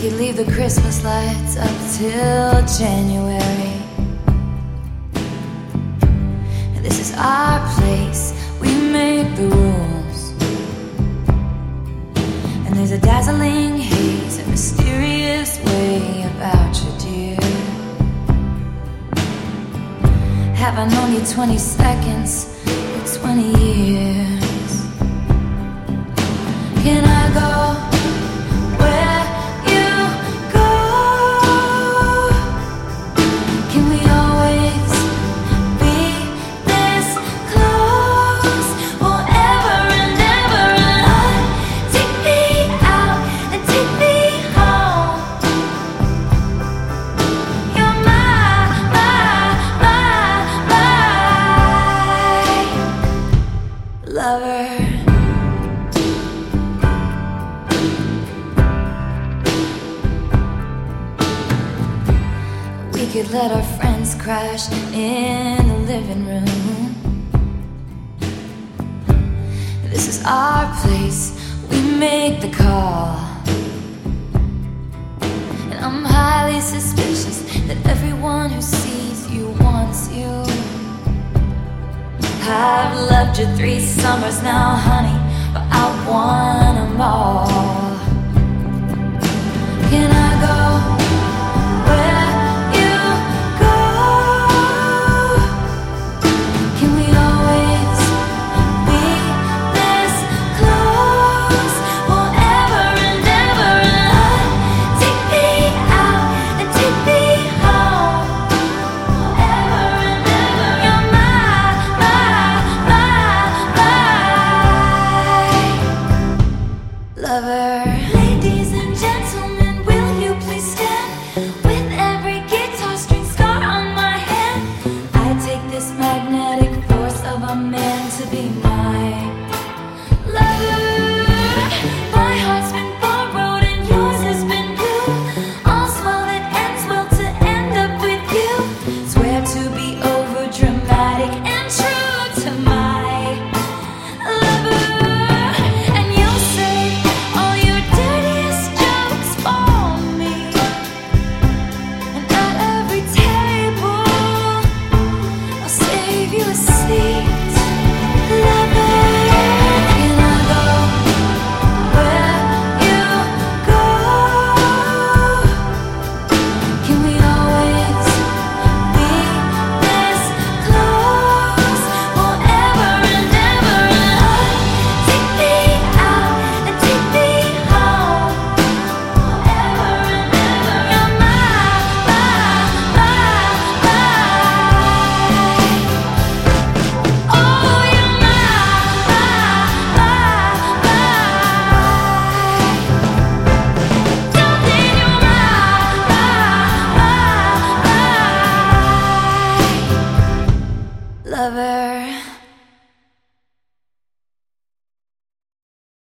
could leave the Christmas lights up till January. This is our place, we make the rules. And there's a dazzling haze, a mysterious way about you, dear. Have I known you 20 seconds or 20 years? Can I go where you go? Can we always be this close forever and ever? And take me out and take me home. You're my lover. We could let our friends crash in the living room. This is our place, we make the call. And I'm highly suspicious that everyone who sees you wants you. I've loved you 3 summers now, honey, but I want them all.